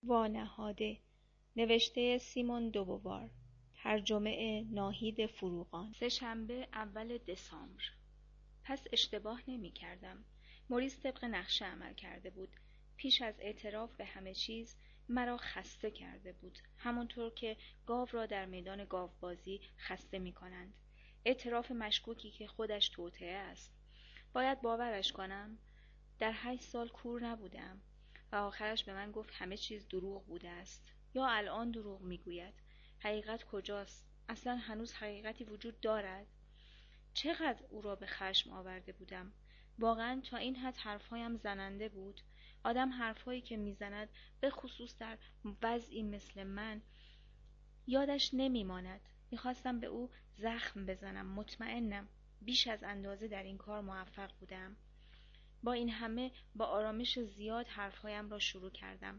وانهاده، نوشته سیمون دوبوار، ترجمه ناهید فروغان. سه‌شنبه اول دسامبر. پس اشتباه نمی کردم. موریس طبق نقشه عمل کرده بود. پیش از اعتراف به همه چیز مرا خسته کرده بود، همانطور که گاو را در میدان گاوبازی خسته می کنند. اعتراف مشکوکی که خودش توطئه است. باید باورش کنم؟ در 8 سال کور نبودم و آخرش به من گفت همه چیز دروغ بوده است. یا الان دروغ میگوید؟ حقیقت کجاست؟ اصلا هنوز حقیقتی وجود دارد؟ چقدر او را به خشم آورده بودم. واقعا تا این حد حرفهایم زننده بود؟ آدم حرفهایی که میزند، به خصوص در وضعی مثل من، یادش نمیماند. میخواستم به او زخم بزنم. مطمئنم بیش از اندازه در این کار موفق بودم. با این همه با آرامش زیاد حرفهایم را شروع کردم.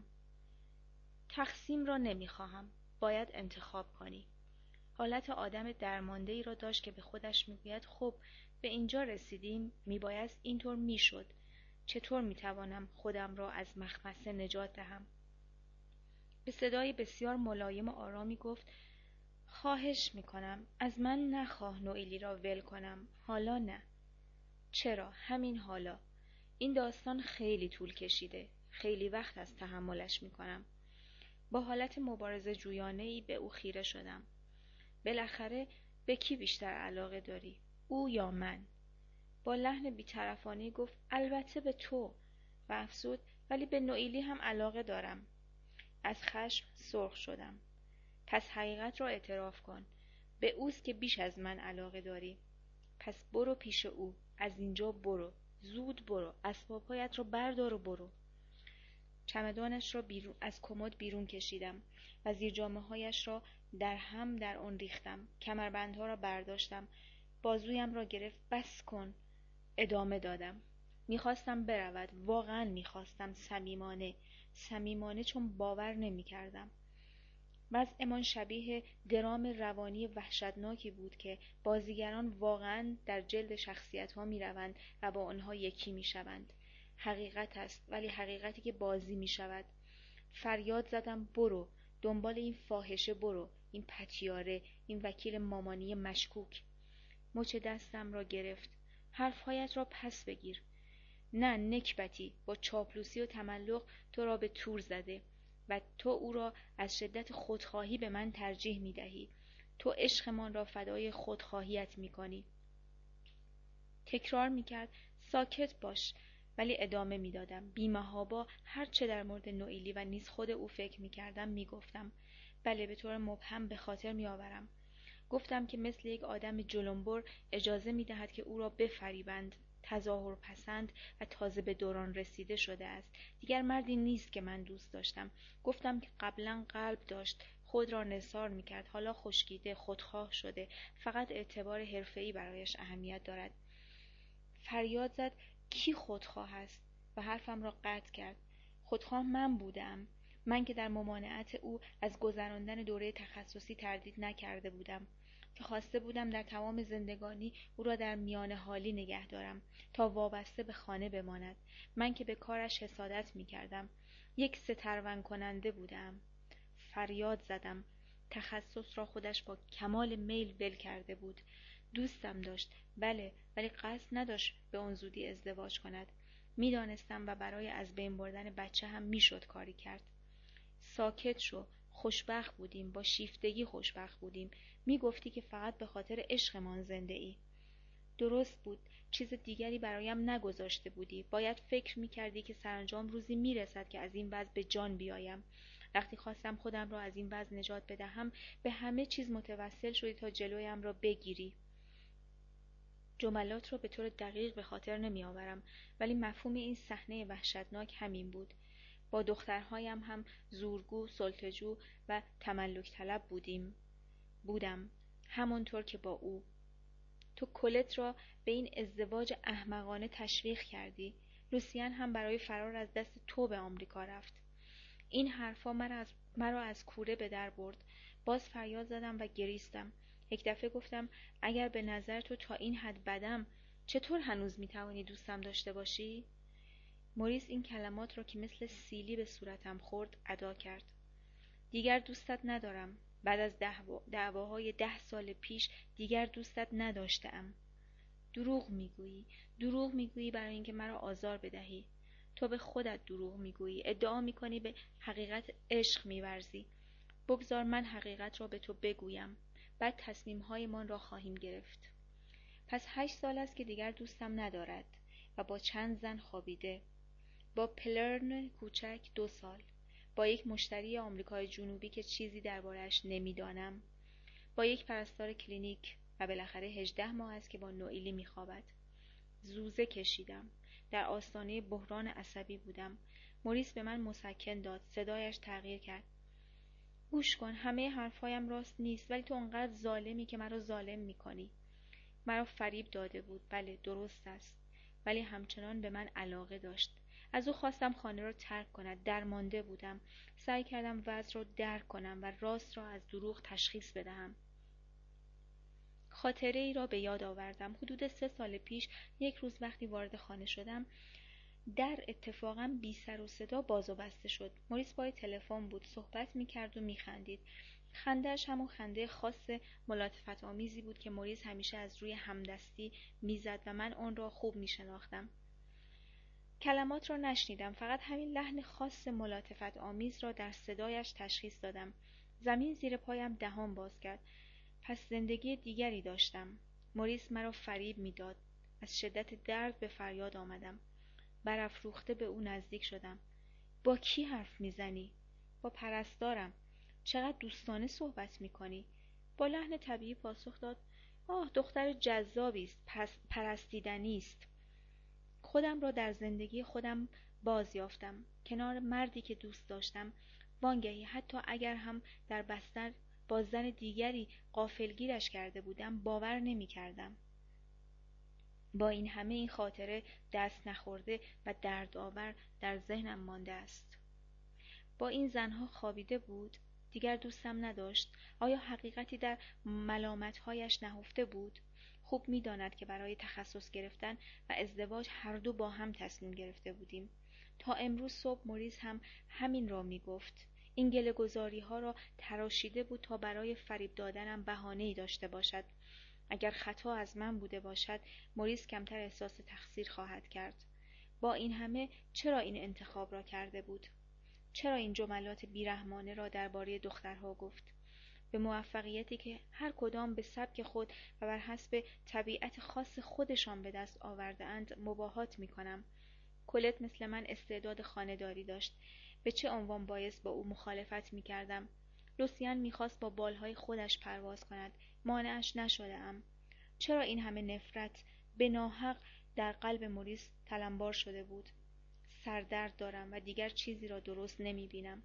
تقسیم را نمیخواهم. باید انتخاب کنی. حالت آدم درمانده‌ای را داشت که به خودش میگوید خب به اینجا رسیدیم، میبایست اینطور میشد. چطور میتوانم خودم را از مخمصه نجات دهم؟ به صدای بسیار ملایم و آرامی گفت خواهش میکنم از من نخواه نوئیلی را ول کنم. حالا نه. چرا؟ همین حالا. این داستان خیلی طول کشیده. خیلی وقت از تحملش میکنم. با حالت مبارزه جویانه‌ای به او خیره شدم. بالاخره به کی بیشتر علاقه داری؟ او یا من؟ با لحن بی‌طرفانه‌ای گفت البته به تو، و افزود ولی به نوئیلی هم علاقه دارم. از خشم سرخ شدم. پس حقیقت را اعتراف کن. به اوست که بیش از من علاقه داری. پس برو پیش او. از اینجا برو. زود برو. اسباب‌هایت را بردار و برو. چمدانش را از کمد بیرون کشیدم و زیر جامه‌هایش را در آن ریختم. کمربندها را برداشتم. بازویم را گرفت. بس کن. ادامه دادم. میخواستم برود. واقعا میخواستم. صمیمانه چون باور نمی‌کردم. وضعمان شبیه درام روانی وحشتناکی بود که بازیگران واقعا در جلد شخصیت‌ها می‌روند و با آنها یکی می‌شوند. حقیقت است، ولی حقیقتی که بازی می‌شود. فریاد زدم برو، دنبال این فاحشه برو، این پتیاره، این وکیل مامانی مشکوک. مچ دستم را گرفت. حرفهایت را پس بگیر. نه نکبتی، با چاپلوسی و تملق تو را به تور زده و تو او را از شدت خودخواهی به من ترجیح می دهی. تو عشقمان را فدای خودخواهیت می کنی. تکرار می کرد ساکت باش، ولی ادامه می دادم. بی‌محابا هر چه در مورد نوئیلی و نیز خود او فکر می کردم می گفتم. بله، به طور مبهم به خاطر می آورم. گفتم که مثل یک آدم جلنبر اجازه می دهد که او را بفریبند. تظاهر پسند و تازه به دوران رسیده شده است. دیگر مردی نیست که من دوست داشتم. گفتم که قبلا قلب داشت، خود را نثار می‌کرد، حالا خشکیده، خودخواه شده، فقط اعتبار حرفه‌ای برایش اهمیت دارد. فریاد زد کی خودخواه است؟ و حرفم را قطع کرد. خودخواه من بودم. من که در ممانعت او از گذراندن دوره تخصصی تردید نکرده بودم، که خواسته بودم در تمام زندگانی او را در میان حالی نگه دارم تا وابسته به خانه بماند. من که به کارش حسادت می کردم. یک سترون کننده بودم. فریاد زدم. تخصص را خودش با کمال میل ول کرده بود. دوستم داشت، بله، ولی قصد نداشت به آن زودی ازدواج کند. میدانستم و برای از بین بردن بچه هم میشد کاری کرد. ساکت شو. خوشبخت بودیم، با شیفتگی خوشبخت بودیم. میگفتی که فقط به خاطر عشقمان زنده ای. درست بود. چیز دیگری برایم نگذاشته بودی. باید فکر میکردی که سرانجام روزی میرسد که از این وضع به جان بیایم. وقتی خواستم خودم را از این وضع نجات بدهم، به همه چیز متوسل شدی تا جلویم را بگیری. جملات را به طور دقیق به خاطر نمی آورم، ولی مفهوم این صحنه وحشتناک همین بود. با دخترهایم هم زورگو، سلطه‌جو و تملک طلب بودم، همانطور که با او. تو کلت را به این ازدواج احمقانه تشویق کردی. لوسیان هم برای فرار از دست تو به آمریکا رفت. این حرفا مرا از کوره به در برد. باز فریاد زدم و گریستم. یک دفعه گفتم اگر به نظر تو تا این حد بدم، چطور هنوز میتوانی دوستم داشته باشی؟ موریس این کلمات را که مثل سیلی به صورتم خورد ادا کرد. دیگر دوستت ندارم. بعد از دعواهای 10 سال پیش دیگر دوستت نداشتم. دروغ میگویی برای اینکه مرا آزار بدهی. تو به خودت دروغ میگویی. ادعا میکنی به حقیقت عشق میورزی. بگذار من حقیقت را به تو بگویم. بعد تصمیم‌هایمان را خواهیم گرفت. پس 8 سال است که دیگر دوستم ندارد و با چند زن خوابیده. با پلرن کوچک 2 سال. با یک مشتری آمریکای جنوبی که چیزی درباره‌اش نمیدانم. با یک پرستار کلینیک و بالاخره 18 ماه است که با نوئیلی میخوابد. زوزه کشیدم. در آستانه بحران عصبی بودم. موریس به من مسکن داد. صدایش تغییر کرد. گوش کن، همه حرفایم راست نیست، ولی تو انقدر ظالمی که مرا ظالم میکنی. مرا فریب داده بود. بله، درست است. ولی همچنان به من علاقه داشت. از او خواستم خانه را ترک کند. درمانده بودم. سعی کردم وضع را درک کنم و راست را از دروغ تشخیص بدهم. خاطره ای را به یاد آوردم. حدود 3 سال پیش یک روز وقتی وارد خانه شدم، در اتفاقا بی سر و صدا باز و بسته شد. موریس پای تلفن بود. صحبت میکرد و میخندید. خنده‌اش همون خنده خاص ملاطفت آمیزی بود که موریس همیشه از روی همدستی میزد و من آن را خوب میشناختم. کلمات را نشنیدم، فقط همین لحن خاص ملاطفت آمیز را در صدایش تشخیص دادم. زمین زیر پایم دهان باز کرد. پس زندگی دیگری داشتم. موریس مرا فریب میداد. از شدت درد به فریاد آمدم. برافروخته به او نزدیک شدم. با کی حرف میزنی؟ با پرستارم. چقدر دوستانه صحبت میکنی؟ با لحن طبیعی پاسخ داد: آه، دختر جذابی است، پرستیدنی است. خودم را در زندگی خودم باز یافتم، کنار مردی که دوست داشتم. وانگهی حتی اگر هم در بستر با زن دیگری غافلگیرش کرده بودم، باور نمی کردم. با این همه این خاطره دست نخورده و دردآور در ذهنم مانده است. با این زنها خوابیده بود. دیگر دوستم نداشت. آیا حقیقتی در ملامت‌هایش نهفته بود؟ خوب می‌داند که برای تخصص گرفتن و ازدواج هر دو با هم تصمیم گرفته بودیم. تا امروز صبح موریس هم همین را می‌گفت. این گله‌گذاری‌ها را تراشیده بود تا برای فریب دادنم بهانه‌ای داشته باشد. اگر خطا از من بوده باشد، موریس کمتر احساس تقصیر خواهد کرد. با این همه چرا این انتخاب را کرده بود؟ چرا این جملات بیرحمانه را درباره دخترها گفت؟ به موفقیتی که هر کدام به سبک خود و بر حسب طبیعت خاص خودشان به دست آورده اند مباهات می کنم. کولت مثل من استعداد خانه‌داری داشت. به چه عنوان باعث با او مخالفت می کردم؟ لوسیان می خواست با بالهای خودش پرواز کند. مانعش نشده ام. چرا این همه نفرت به ناحق در قلب موریس تلمبار شده بود؟ سردرد دارم و دیگر چیزی را درست نمی بینم.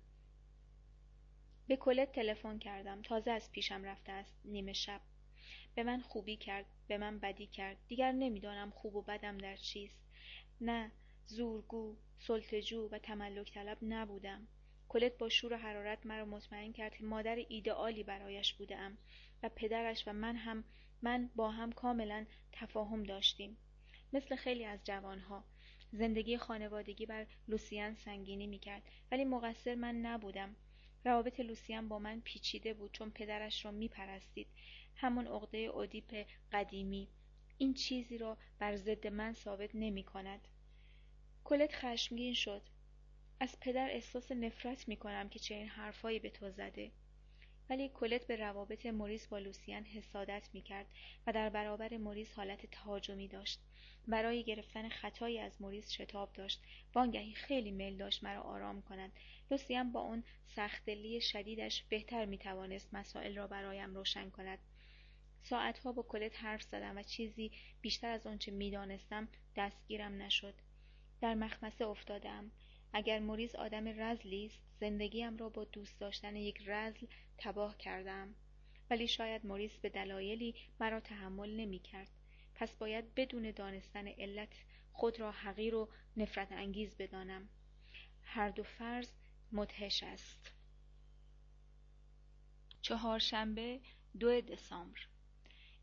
به کولت تلفن کردم. تازه از پیشم رفته است. نیمه شب. به من خوبی کرد، به من بدی کرد. دیگر نمیدانم خوب و بدم در چیست. نه، زورگو، سلطه‌جو و تملک طلب نبودم. کولت با شور و حرارت مرا مطمئن کرد که مادر ایدئالی برایش بودم و پدرش و من با هم کاملا تفاهم داشتیم. مثل خیلی از جوانها زندگی خانوادگی بر لوسیان سنگینی میکرد، ولی مقصر من نبودم. روابط لوسیان با من پیچیده بود چون پدرش را میپرستید. همون عقده اودیپ قدیمی. این چیزی را بر ضد من ثابت نمی کند. کولت خشمگین شد. از پدر احساس نفرت می کنم که چنین حرفایی به تو زده. ولی کولت به روابط موریس با لوسیان حسادت می کرد و در برابر موریس حالت تهاجمی داشت. برای گرفتن خطایی از موریس شتاب داشت. وانگهی خیلی میل داشت مرا آرام کند. لوسیان با اون سخت‌دلی شدیدش بهتر می توانست مسائل را برایم روشن کند. ساعتها با کولت حرف زدم و چیزی بیشتر از آنچه می‌دانستم دستگیرم نشد. در مخمصه افتادم. اگر موریس آدم رذلی است، زندگیم را با دوست داشتن یک رذل تباه کردم. ولی شاید موریس به دلایلی مرا تحمل نمی‌کرد. پس باید بدون دانستن علت خود را حقیر و نفرت انگیز بدانم. هر دو فرض مدهش است. 4 شنبه 2 دسامبر.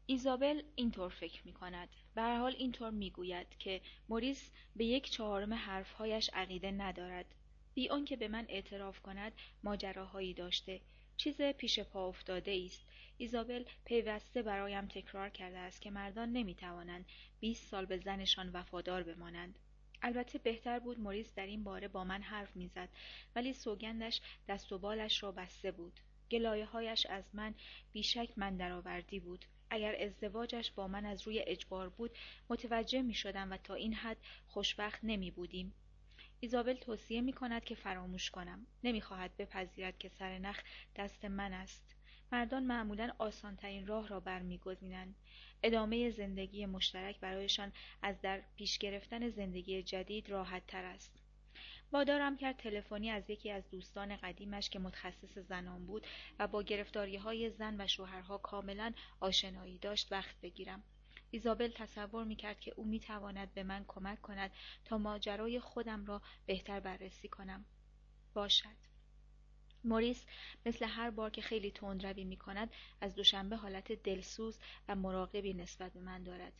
ایزابل اینطور فکر می کند. به هر حال اینطور می گوید که موریس به 1/4 حرفهایش عقیده ندارد. بی آنکه به من اعتراف کند ماجراهایی داشته. چیز پیش پا افتاده است. ایزابل پیوسته برایم تکرار کرده است که مردان نمی توانند 20 سال به زنشان وفادار بمانند. البته بهتر بود موریس در این باره با من حرف میزد، ولی سوگندش دست و بالش را بسته بود. گلایه‌هایش از من بیشک من درآوردی بود. اگر ازدواجش با من از روی اجبار بود متوجه می شدم و تا این حد خوشبخت نمی بودیم. ایزابل توصیه می کند که فراموش کنم. نمی خواهد بپذیرد که سرنخ دست من است. مردان معمولاً آسان‌ترین راه را برمی‌گزینند. ادامه زندگی مشترک برایشان از در پیش گرفتن زندگی جدید راحت تر است. وادارم کرد تلفنی از یکی از دوستان قدیمش که متخصص زنان بود و با گرفتاری‌های زن و شوهرها کاملاً آشنایی داشت وقت بگیرم. ایزابل تصور می‌کرد که او می‌تواند به من کمک کند تا ماجرای خودم را بهتر بررسی کنم. باشد. موریس مثل هر بار که خیلی تندروی می‌کند از دوشنبه حالت دلسوز و مراقبی نسبت به من دارد.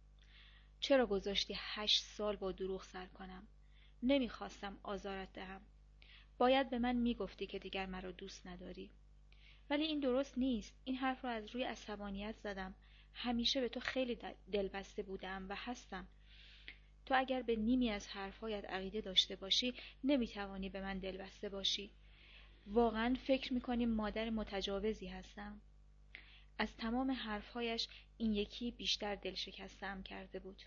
چرا گذاشتی 8 سال با دروغ سر کنم؟ نمیخواستم آزارت دهم. باید به من میگفتی که دیگر مرا دوست نداری. ولی این درست نیست. این حرف را از روی عصبانیت زدم. همیشه به تو خیلی دلبسته بودم و هستم. تو اگر به نیمی از حرفهایت عقیده داشته باشی نمیتوانی به من دلبسته باشی. واقعا فکر میکنی مادر متجاوزی هستم؟ از تمام حرفهایش این یکی بیشتر دل شکستم کرده بود.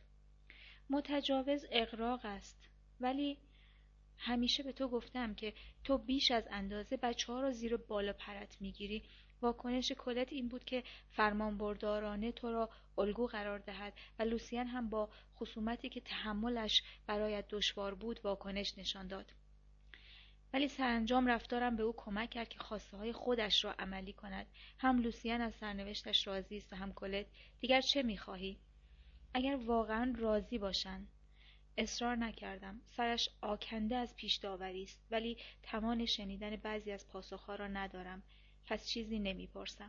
متجاوز اغراق است. ولی همیشه به تو گفتم که تو بیش از اندازه بچه‌ها را زیر بالا پرت میگیری. واکنش کلت این بود که فرمانبردارانه تو را الگو قرار دهد و لوسیان هم با خصومتی که تحملش برایت دشوار بود واکنش نشان داد. ولی سرانجام رفتارم به او کمک کرد که خواسته های خودش را عملی کند. هم لوسیان از سرنوشتش راضی است و هم کلت. دیگر چه میخواهی؟ اگر واقعا راضی باشند. اصرار نکردم. سرش آکنده از پیش داوری است، ولی توان شنیدن بعضی از پاسخها را ندارم. پس چیزی نمیپرسم.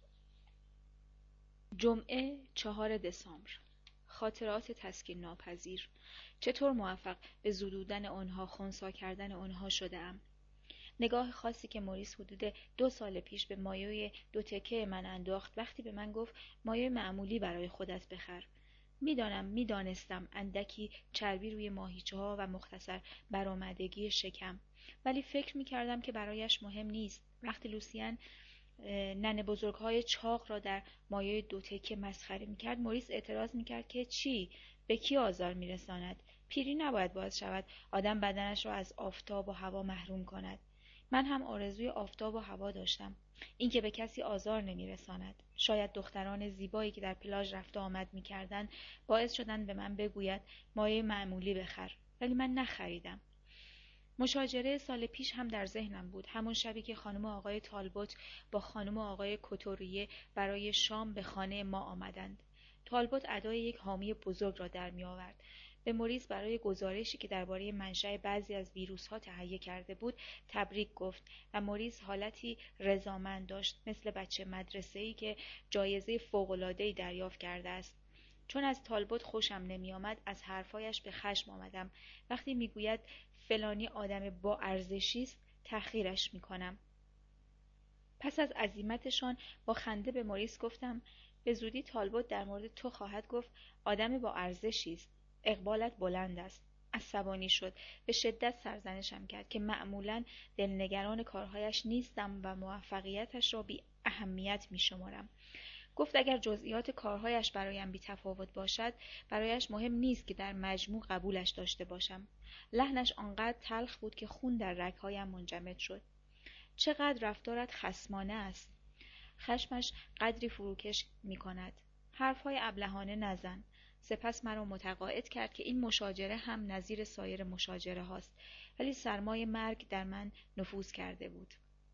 جمعه 4 دسامبر. خاطرات تسکین ناپذیر. چطور موفق به زدودن آنها، خنثی کردن آنها شده‌ام؟ نگاه خاصی که موریس حدود 2 سال پیش به مایه 2 تکه من انداخت وقتی به من گفت مایه معمولی برای خودت بخر. میدانستم اندکی چربی روی ماهیچه‌ها و مختصر برآمدگی شکم، ولی فکر می‌کردم که برایش مهم نیست. وقتی لوسیان ننه بزرگ‌های چاق را در مایه 2 تکه مسخره می‌کرد، موریس اعتراض می‌کرد که چی؟ به کی آزار می‌رساند؟ پیری نباید باعث شود آدم بدنش را از آفتاب و هوا محروم کند. من هم آرزوی آفتاب و هوا داشتم. اینکه به کسی آزار نمی‌رساند. شاید دختران زیبایی که در پلاژ رفت و آمد می‌کردند باعث شدند به من بگوید مایه معمولی بخر، ولی من نخریدم. مشاجره سال پیش هم در ذهنم بود. همون شبی که خانم و آقای تالبوت با خانم و آقای کوتوریه برای شام به خانه ما آمدند. تالبوت ادای یک حامی بزرگ را در می‌آورد. به موریس برای گزارشی که درباره منشأ بعضی از ویروس‌ها تهیه کرده بود تبریک گفت و موریس حالتی رضامند داشت، مثل بچه مدرسه‌ای که جایزه فوق‌العاده‌ای دریافت کرده است. چون از تالبوت خوشم نمی‌آمد از حرفایش به خشم آمدم. وقتی میگوید فلانی آدم با ارزشی است تحقیرش می‌کنم. پس از عزیمتشان با خنده به موریس گفتم به زودی تالبوت در مورد تو خواهد گفت آدم با ارزشی است. اقبالت بلند است. عصبانی شد. به شدت سرزنشم کرد که معمولاً دلنگران کارهایش نیستم و موفقیتش را بی اهمیت می شمارم. گفت اگر جزئیات کارهایش برایم بی تفاوت باشد برایش مهم نیست که در مجموع قبولش داشته باشم. لحنش آنقدر تلخ بود که خون در رگهایم منجمد شد. چقدر رفتارت خصمانه است. خشمش قدری فروکش می کند. حرفهای ابلهانه نزن. سپس مرا متقاعد کرد که این مشاجره هم نظیر سایر مشاجره هاست، ولی سرمای مرگ در من نفوذ کرده بود.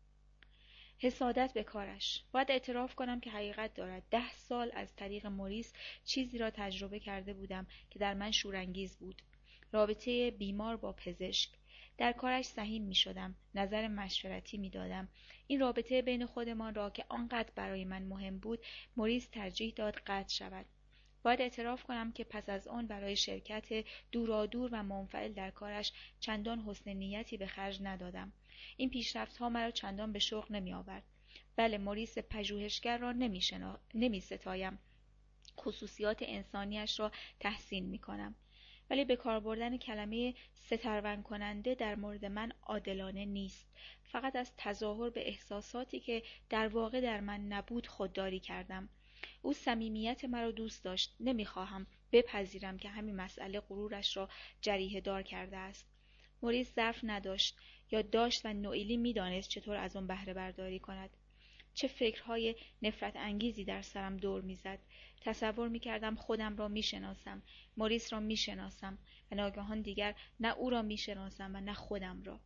حسادت به کارش. باید اعتراف کنم که حقیقت دارد. 10 سال از طریق موریس چیزی را تجربه کرده بودم که در من شورانگیز بود. رابطه بیمار با پزشک. در کارش سهیم می شدم، نظر مشورتی می دادم. این رابطه بین خودمان را که آنقدر برای من مهم بود، موریس ترجیح داد قطع شود. باید اعتراف کنم که پس از آن برای شرکت دورادور و منفعل در کارش چندان حسن نیتی به خرج ندادم. این پیشرفت‌ها مرا چندان به شوق نمی آورد. بله، موریس پژوهشگر را نمی ستایم. خصوصیات انسانیش را تحسین می کنم. ولی به کار بردن کلمه سترون کننده در مورد من عادلانه نیست. فقط از تظاهر به احساساتی که در واقع در من نبود خودداری کردم. او صمیمیت مرا دوست داشت. نمیخواهم بپذیرم که همین مسئله غرورش را جریحه دار کرده است. موریس ظرف نداشت، یا داشت و نوئیلی میدانست چطور از آن بهره برداری کند. چه فکرهای نفرت انگیزی در سرم دور میزد. تصور میکردم خودم را میشناسم، موریس را میشناسم و ناگهان دیگر نه او را میشناسم و نه خودم را.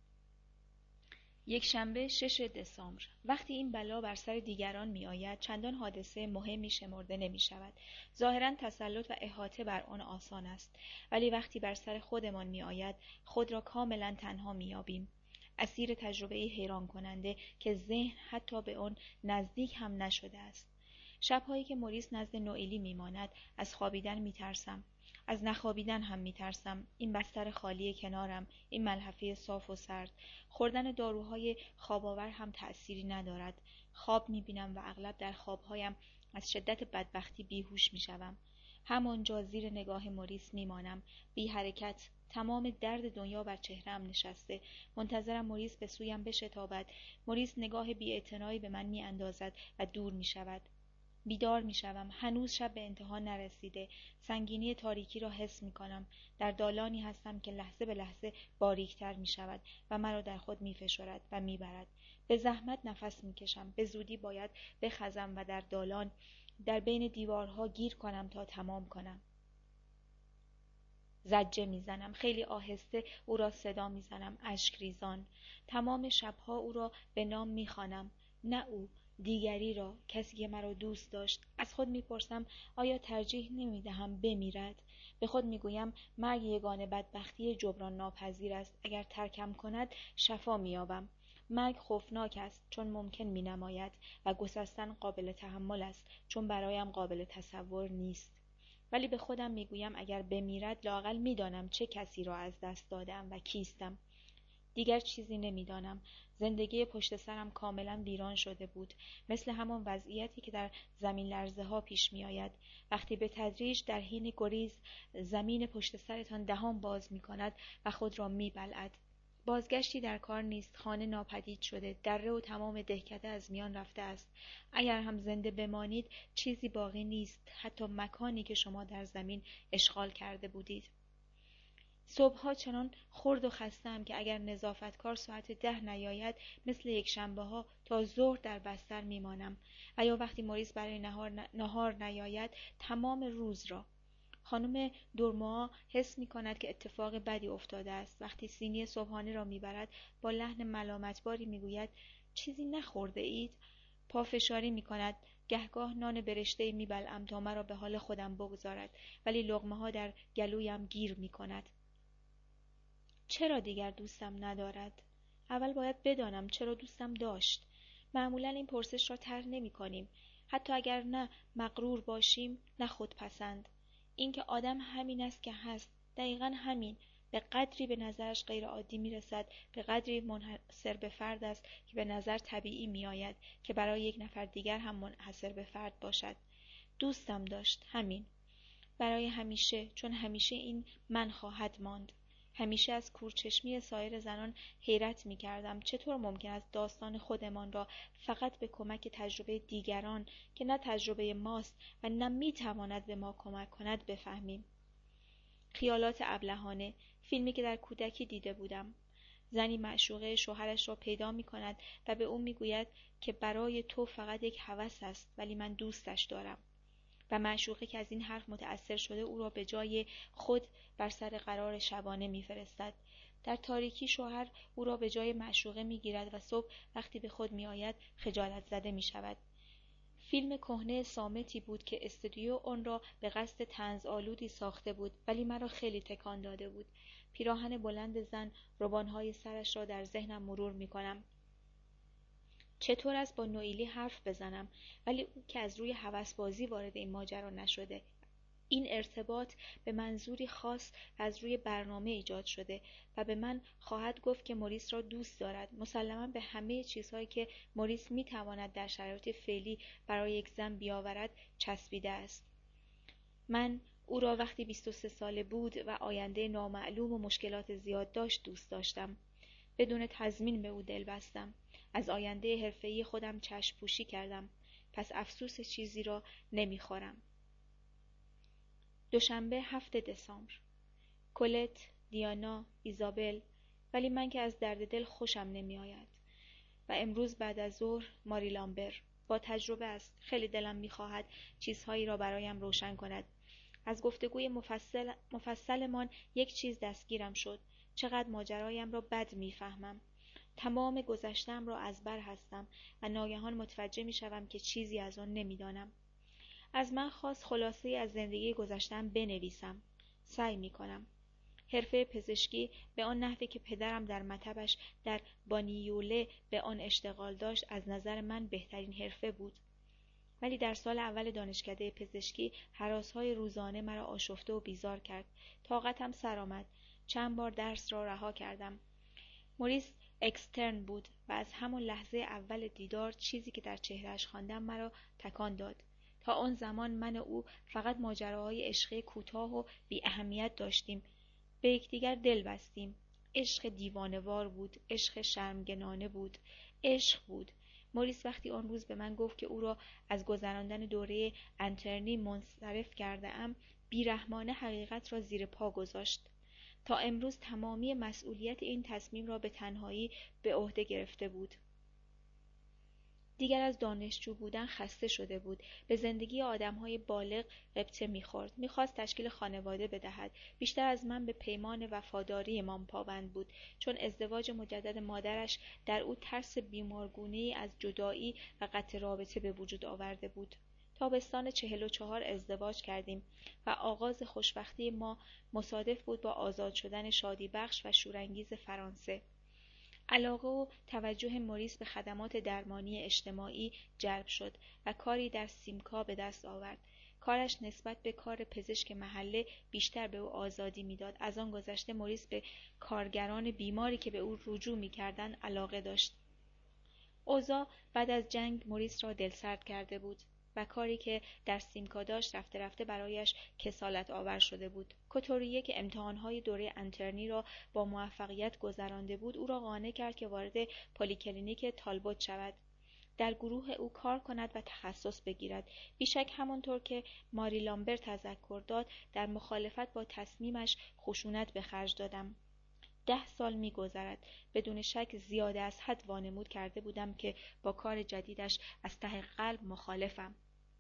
یک شنبه 6 دسامبر. وقتی این بلا بر سر دیگران می آید چندان حادثه مهمی شمرده نمی شود. ظاهراً تسلط و احاطه بر آن آسان است، ولی وقتی بر سر خودمان می آید خود را کاملا تنها می یابیم. اسیر تجربه حیران کننده که ذهن حتی به آن نزدیک هم نشده است. شب‌هایی که موریس نزد نوئیلی می‌ماند از خوابیدن می‌ترسم. از نخوابیدن هم می‌ترسم. این بستر خالی کنارم، این ملحفه صاف و سرد. خوردن داروهای خواب‌آور هم تأثیری ندارد. خواب می‌بینم و اغلب در خواب‌هایم از شدت بدبختی بیهوش می‌شوم. همانجا زیر نگاه موریس می‌مانم، بی حرکت. تمام درد دنیا بر چهره‌ام نشسته. منتظرم موریس به سویم بشتابد. موریس نگاه بی‌اعتنایی به من می‌اندازد و دور می‌شود. بیدار می‌شوم. هنوز شب به انتها نرسیده. سنگینی تاریکی را حس می‌کنم. در دالانی هستم که لحظه به لحظه باریکتر می‌شود و مرا در خود می‌فشارد و می‌برد. به زحمت نفس می‌کشم. به زودی باید بخزم و در دالان در بین دیوارها گیر کنم تا تمام کنم. زجه میزنم. خیلی آهسته او را صدا میزنم. اشک ریزان. تمام شبها او را به نام میخوانم. نه او، دیگری را، کسی که مرا دوست داشت. از خود میپرسم آیا ترجیح نمیدهم بمیرد؟ به خود میگویم مرگ یگانه بدبختی جبران ناپذیر است. اگر ترکم کند شفا مییابم. مرگ خوفناک است چون ممکن مینماید و گسستن قابل تحمل است چون برایم قابل تصور نیست. ولی به خودم میگویم اگر بمیرد لااقل میدانم چه کسی را از دست دادم و کیستم. دیگر چیزی نمیدانم. زندگی پشت سرم کاملا ویران شده بود، مثل همان وضعیتی که در زمین لرزه ها پیش می آید. وقتی به تدریج در حین گریز زمین پشت سرتان دهان باز می کند و خود را می بلعد. بازگشتی در کار نیست. خانه ناپدید شده. دره و تمام دهکده از میان رفته است. اگر هم زنده بمانید چیزی باقی نیست، حتی مکانی که شما در زمین اشغال کرده بودید. صبحها چنان خرد و خسته‌ام که اگر نظافتکار ساعت 10 نیاید مثل یک شنبه ها تا ظهر در بستر میمانم و یا وقتی موریس برای نهار نیاید تمام روز را. خانم دورموآ حس می کند که اتفاق بدی افتاده است. وقتی سینی صبحانه را میبرد با لحن ملامتباری میگوید چیزی نخورده اید؟ پافشاری می کند. گهگاه نان برشته‌ای میبلعم تا مرا به حال خودم بگذارد، ولی لقمه ها در گلویم گیر می کند. چرا دیگر دوستم ندارد؟ اول باید بدانم چرا دوستم داشت. معمولا این پرسش را طرح نمی کنیم. حتی اگر نه مغرور باشیم، نه خودپسند. این که آدم همین است که هست، دقیقاً همین، به قدری به نظرش غیر عادی می رسد، به قدری منحصر به فرد است که به نظر طبیعی می آید که برای یک نفر دیگر هم منحصر به فرد باشد. دوستم داشت، همین. برای همیشه، چون همیشه این من خواهد ماند. همیشه از کورچشمی سایر زنان حیرت می کردم چطور ممکن است داستان خودمان را فقط به کمک تجربه دیگران که نه تجربه ماست و نه می تواند به ما کمک کند بفهمیم. خیالات ابلهانه، فیلمی که در کودکی دیده بودم. زنی معشوقه شوهرش را پیدا می کند و به او می گوید که برای تو فقط یک هوس است ولی من دوستش دارم. و معشوقه که از این حرف متأثر شده او را به جای خود بر سر قرار شبانه می‌فرستد. در تاریکی شوهر او را به جای معشوقه می‌گیرد و صبح وقتی به خود می‌آید خجالت زده می‌شود. فیلم کهنه صامتی بود که استودیو آن را به قصد طنزآلودی ساخته بود، ولی مرا خیلی تکان داده بود. پیراهن بلند زن، روبانهای سرش را در ذهنم مرور می کنم. چطور است با نوئیلی حرف بزنم؟ ولی او که از روی هوسبازی وارد این ماجرا نشده. این ارتباط به منظوری خاص از روی برنامه ایجاد شده و به من خواهد گفت که موریس را دوست دارد. مسلماً به همه چیزهایی که موریس میتواند در شرایط فعلی برای یک زن بیاورد چسبیده است. من او را وقتی 23 ساله بود و آینده نامعلوم و مشکلات زیاد داشت دوست داشتم. بدون تضمین به او دل بستم. از آینده حرفه‌ای خودم چشم پوشی کردم. پس افسوس چیزی را نمیخورم. دوشنبه 7 دسامبر. کولت، دیانا، ایزابل، ولی من که از درد دل خوشم نمی آید. و امروز بعد از ظهر ماری لامبر. با تجربه است. خیلی دلم می خواهد چیزهایی را برایم روشن کند. از گفتگوی مفصلمان یک چیز دستگیرم شد. چقدر ماجرایم را بد می فهمم. تمام گذشته‌ام را از بر هستم و ناگهان متوجه می شوم که چیزی از آن نمی دانم. از من خواست خلاصه از زندگی گذشته‌ام بنویسم. سعی می کنم. حرفه پزشکی به آن نحوی که پدرم در مطبش در بانیوله به آن اشتغال داشت از نظر من بهترین حرفه بود. ولی در سال اول دانشکده پزشکی هراس‌های روزانه مرا آشفته و بیزار کرد. طاقتم سر آمد. چند بار درس را رها کردم. موریس اکسترن بود و از همان لحظه اول دیدار چیزی که در چهرهش خواندم مرا تکان داد. تا آن زمان من و او فقط ماجراهای عشقی کوتاه و بی اهمیت داشتیم. به یکدیگر دل بستیم. عشق دیوانه‌وار بود، عشق شرمگنانه بود، عشق بود. موریس وقتی آن روز به من گفت که او را از گذراندن دوره انترنی منصرف کرده ام، بیرحمانه حقیقت را زیر پا گذاشت. تا امروز تمامی مسئولیت این تصمیم را به تنهایی به عهده گرفته بود. دیگر از دانشجو بودن خسته شده بود. به زندگی آدم‌های بالغ غبطه می‌خورد. می‌خواست تشکیل خانواده بدهد. بیشتر از من به پیمان وفاداری من پابند بود، چون ازدواج مجدد مادرش در او ترس بیمارگونه‌ای از جدایی و قطع رابطه به وجود آورده بود. تابستان 44 ازدواج کردیم و آغاز خوشبختی ما مصادف بود با آزاد شدن شادیبخش و شورانگیز فرانسه. علاقه و توجه موریس به خدمات درمانی اجتماعی جلب شد و کاری در سیمکا به دست آورد. کارش نسبت به کار پزشک محله بیشتر به او آزادی میداد. از آن گذشته موریس به کارگران بیماری که به او رجوع می‌کردند علاقه داشت. اوضاع بعد از جنگ موریس را دلسرد کرده بود و کاری که در سیمکا داشت رفته رفته برایش کسالت آور شده بود. کوتوریه که امتحانهای دوره انترنی را با موفقیت گذرانده بود او را قانع کرد که وارد پلیکلینیک تالبوت شود، در گروه او کار کند و تخصص بگیرد. بیشک همانطور که ماری لامبر تذکر داد در مخالفت با تصمیمش خشونت به خرج دادم. 10 سال می‌گذرد. بدون شک زیاده از حد وانمود کرده بودم که با کار جدیدش از ته قلب مخالفم.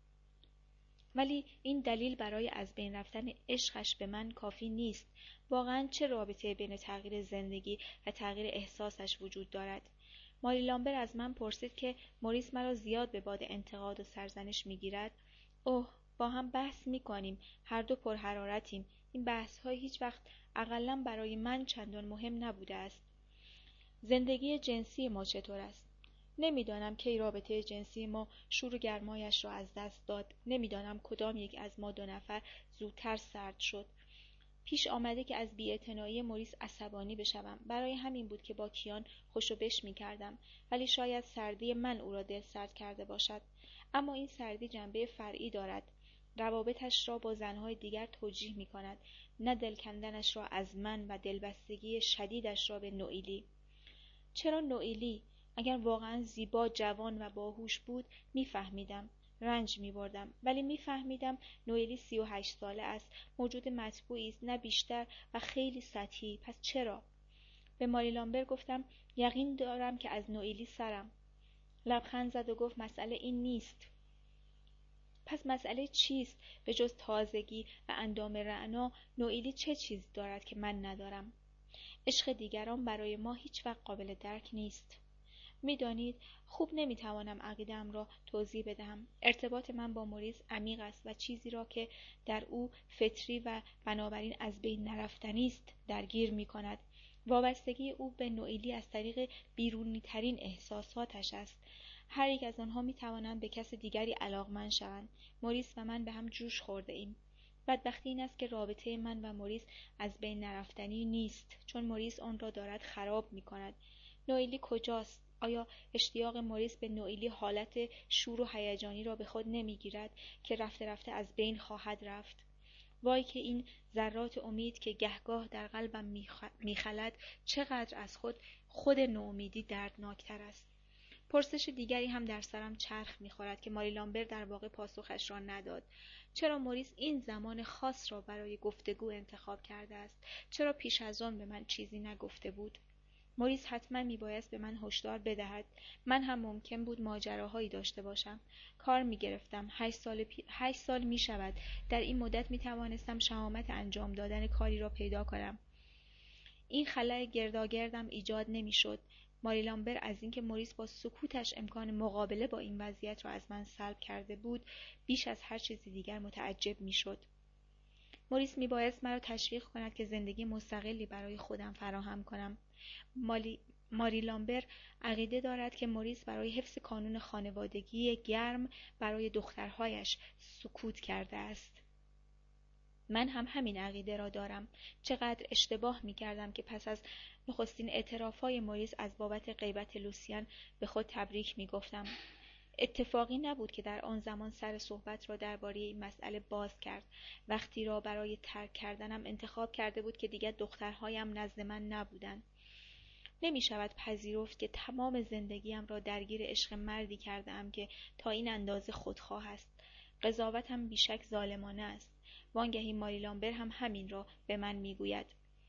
ولی این دلیل برای از بین رفتن عشقش به من کافی نیست. واقعاً چه رابطه بین تغییر زندگی و تغییر احساسش وجود دارد؟ ماری لامبر از من پرسید که موریس مرا زیاد به باد انتقاد و سرزنش می‌گیرد. اوه، با هم بحث می‌کنیم. هر دو پرحرارتیم. این بحث‌ها هیچ وقت اقلاً برای من چندان مهم نبوده است. زندگی جنسی ما چطور است؟ نمیدانم کی رابطه جنسی ما شور و گرمایش را از دست داد. نمیدانم کدام یک از ما دو نفر زودتر سرد شد. پیش آمده که از بی‌اعتنایی موریس عصبانی بشوم. برای همین بود که با کیان خوشو بش می‌کردم. ولی شاید سردی من او را دل سرد کرده باشد. اما این سردی جنبه فرعی دارد. روابطش را با زنهای دیگر توجیه می‌کند، نه دل کندنش را از من و دلبستگی شدیدش را به نوئیلی. چرا نوئیلی؟ اگر واقعا زیبا، جوان و باهوش بود میفهمیدم. رنج میبردم. ولی میفهمیدم نوئیلی 38 ساله است. موجود مطبوعی است، نه بیشتر، و خیلی سطحی. پس چرا؟ به ماری لامبر گفتم یقین دارم که از نوئیلی سرم. لبخند زد و گفت مسئله این نیست. پس مسئله چیست؟ به جز تازگی و اندام رعنا نوئیلی چه چیز دارد که من ندارم؟ عشق دیگران برای ما هیچ وقت قابل درک نیست. می‌دانید خوب نمی‌توانم عقیده‌ام را توضیح بدهم. ارتباط من با موریس عمیق است و چیزی را که در او فطری و بنابراین از بین نرفتنی است درگیر می‌کند. وابستگی او به نوئیلی از طریق بیرونی‌ترین احساساتش است. هر یک از آنها می‌توانند به کس دیگری علاقمند شوند. موریس و من به هم جوش خورده‌ایم. بدبختی این است که رابطه من و موریس از بین نرفتنی نیست، چون موریس آن را دارد خراب می‌کند. نوئیلی کجاست؟ آیا اشتیاق موریس به نوئیلی حالت شور و هیجانی را به خود نمی‌گیرد که رفته رفته از بین خواهد رفت؟ وای که این ذرات امید که گهگاه در قلبم میخلد چقدر از خود نومیدی دردناکتر است. پرسش دیگری هم در سرم چرخ میخورد که ماری لامبر در واقع پاسخش را نداد. چرا موریس این زمان خاص را برای گفتگو انتخاب کرده است؟ چرا پیش از آن به من چیزی نگفته بود؟ موریس حتما میبایست به من هشدار بدهد. من هم ممکن بود ماجراهایی داشته باشم. کار میگرفتم. 8 سال میشود. در این مدت میتوانستم شهامت انجام دادن کاری را پیدا کنم. این خلأ گرداگردم ایجاد نمیشد. ماری لامبر از اینکه موریس با سکوتش امکان مقابله با این وضعیت را از من سلب کرده بود بیش از هر چیز دیگر متعجب میشد. موریس میبایست مرا تشویق کند که زندگی مستقلی برای خودم فراهم کنم. ماری لامبر عقیده دارد که موریس برای حفظ کانون خانوادگی گرم برای دخترهایش سکوت کرده است. من هم همین عقیده را دارم. چقدر اشتباه می‌کردم که پس از نخستین اعتراف‌های موریس از بابت غیبت لوسیان به خود تبریک می‌گفتم. اتفاقی نبود که در آن زمان سر صحبت را درباره این مسئله باز کرد. وقتی را برای ترک کردنم انتخاب کرده بود که دیگر دخترهایم نزد من نبودند. نمی شود پذیرفت که تمام زندگیم را درگیر عشق مردی کردم که تا این اندازه خودخواه است. قضاوتم بیشک ظالمانه است. وانگهی ماری لامبر هم همین را به من میگوید.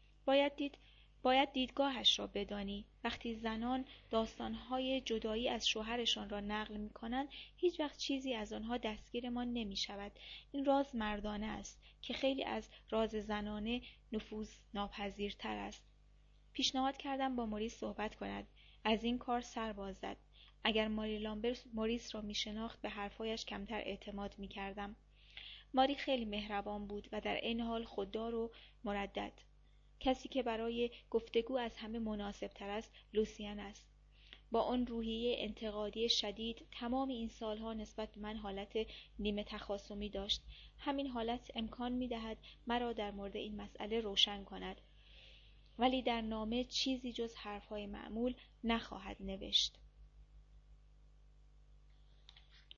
باید دیدگاهش را بدانی. وقتی زنان داستانهای جدایی از شوهرشان را نقل میکنند هیچ وقت چیزی از آنها دستگیرمان نمی شود. این راز مردانه است که خیلی از راز زنانه نفوذ ناپذیرتر است. پیشنهاد کردم با موریس صحبت کند. از این کار سر باز زد. اگر ماری لامبر موریس را میشناخت به حرفایش کمتر اعتماد میکردم. ماری خیلی مهربان بود و در عین حال خوددار و مردد. کسی که برای گفتگو از همه مناسبتر است لوسیان است. با آن روحیه انتقادی شدید تمام این سالها نسبت به من حالت نیمه تخاصمی داشت. همین حالت امکان می‌دهد مرا در مورد این مسئله روشن کند. ولی در نامه چیزی جز حرفهای معمول نخواهد نوشت.